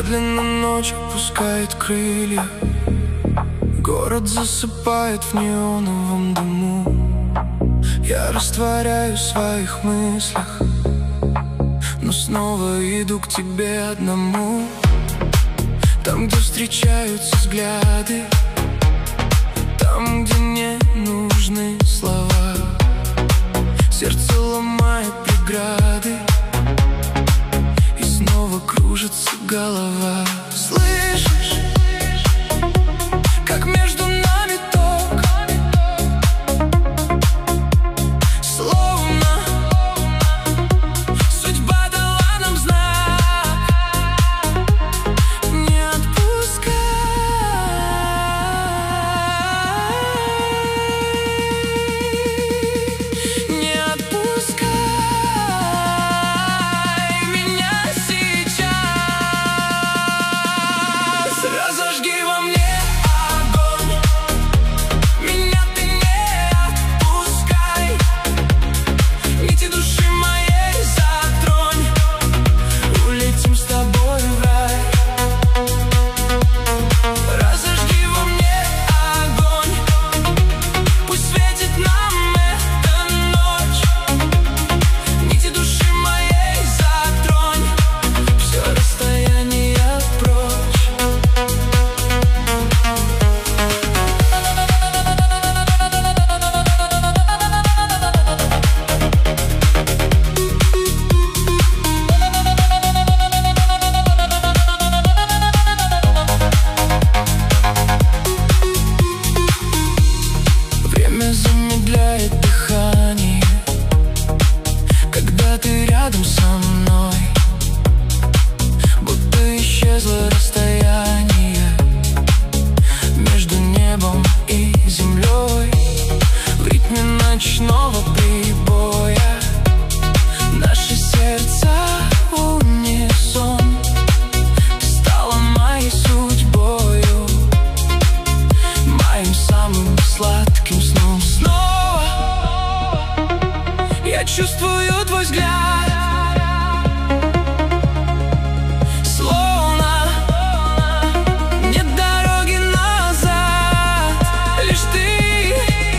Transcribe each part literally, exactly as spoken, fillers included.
Медленно ночь опускает крылья, город засыпает в неоновом дыму. Я растворяюсь в своих мыслях, но снова иду к тебе одному. Там, где встречаются взгляды, там, где не нужны слова, сердце ломает преграды, и снова кружится голова. Слышишь, как между нами ток, словно судьба дала нам знак. Не отпускай, не отпускай меня сейчас. Разожги во мне огонь, меня ты не отпускай, нити души моей затронь, улетим с тобой в рай. Разожги во мне огонь, пусть светит нам эта ночь, нити души моей затронь, все расстояние прочь. Время замедляет дыхание, когда ты рядом со мной, будто исчезло расстояние между небом и землей. В ритме ночного прибоя наши сердца в унисон. Ты стала моей судьбою, моим самым сладким сном. Снова я чувствую твой взгляд, словно нет дороги назад, лишь ты.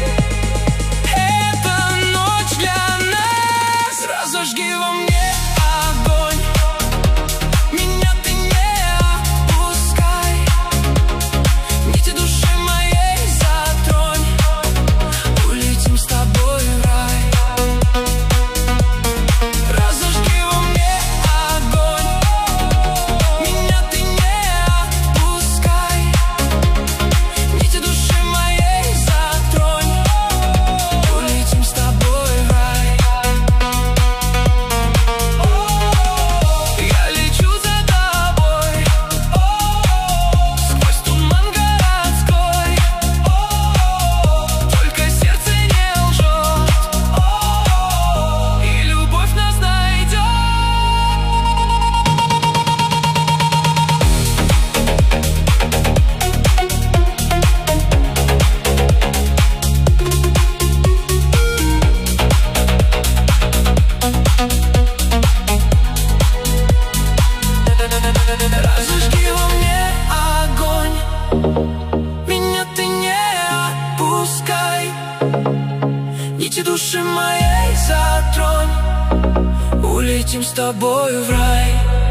Эта ночь для нас. Разожги во мне огонь, меня ты не отпускай, нити души моей затронь, улетим с тобой в рай. Разожги во мне огонь, меня ты не отпускай, нити души моей затронь, улетим с тобой в рай. Я лечу за тобой сквозь туман городской, только сердце не лжет, и любовь нас найдет. Разожги во мне огонь, меня ты не отпускай, нити души моей затронь, улетим с тобой в рай.